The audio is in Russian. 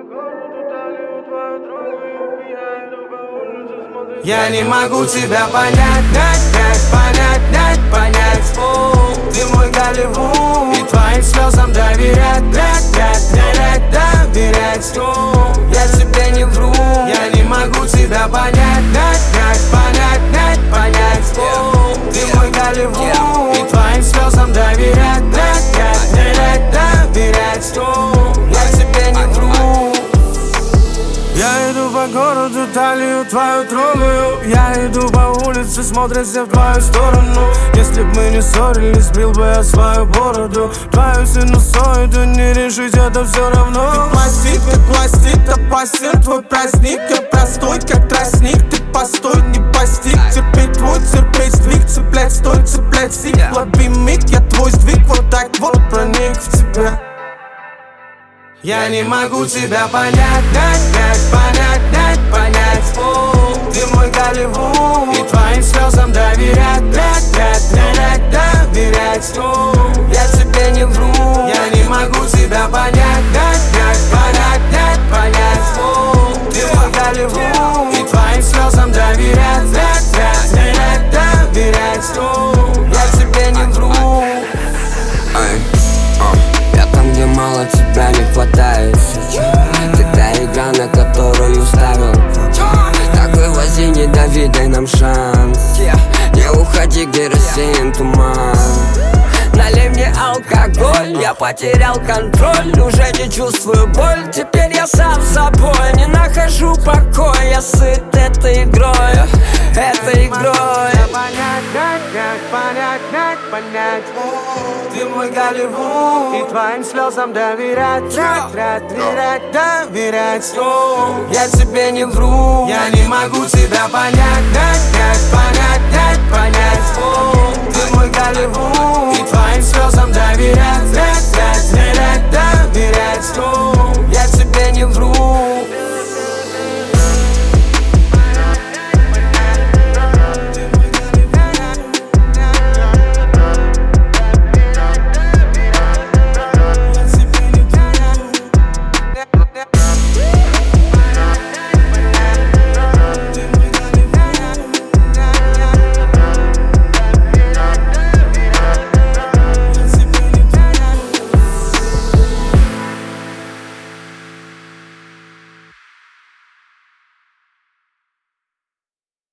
Я не могу тебя понять, понять. Ты мой Голливуд, и твоим слезам доверять, доверять. Я тебе не вру, я не могу тебя понять, понять. Ты мой Голливуд, и твоим слезам доверять, доверять. Я тебе не вру. Я иду по городу, талию твою трогаю. Я иду по улице, смотрят все в твою сторону. Если б мы не ссорились, сбрил бы я свою бороду. Твою синусоиду не решить, это все равно. Ты пластик, опасен твой праздник. Я простой, как тростник, ты постой, не постиг. Терпеть твой сдвиг, цеплять стой, цеплять сик. Лови миг, я твой сдвиг, вот так вот проник в тебя. Я не могу тебя понять, понять. Ты мой Голливуд, и твоим слезам доверять, доверять. Я тебе не вру, я не могу тебя понять, понять. Ты мой Голливуд, и твоим слезам доверять, доверять. Я тебе не вру. Я там, где мало тебя не хватает. Ты та игра, на которую ставил. Так вывози, не дави, дай нам шанс. Не уходи, где рассеян туман. Налей мне алкоголь, я потерял контроль. Уже не чувствую боль, теперь я сам собой. Не нахожу покоя, я сыт этой игрой. Понять. Ты мой Голливуд, и твоим слезам доверять, доверять. Я тебе не вру, я не могу тебя понять, понять.